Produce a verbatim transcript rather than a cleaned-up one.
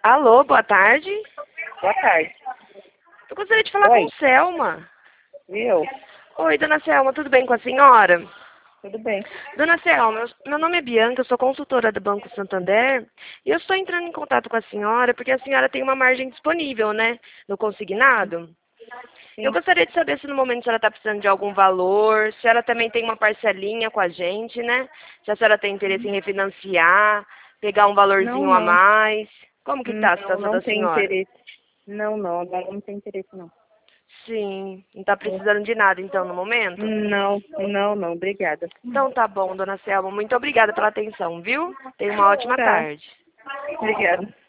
Alô, boa tarde. Boa tarde. Eu gostaria de falar Oi. com Selma. Viu? Oi, dona Selma, tudo bem com a senhora? Tudo bem. Dona Selma, eu- meu nome é Bianca, eu sou consultora do Banco Santander e eu estou entrando em contato com a senhora porque a senhora tem uma margem disponível, né, no consignado. Eu Sim. gostaria de saber se no momento a senhora está precisando de algum valor, se ela também tem uma parcelinha com a gente, né? Se a senhora tem interesse em refinanciar, pegar um Não, valorzinho a não. mais. Como que está a Não, situação não da tem senhora? interesse. Não, não. Agora não tem interesse, não. Sim, não está É. precisando de nada então no momento? Não, não, não. Obrigada. Então tá bom, dona Selma. Muito obrigada pela atenção, viu? Tenha uma ótima Tá. tarde. Obrigada.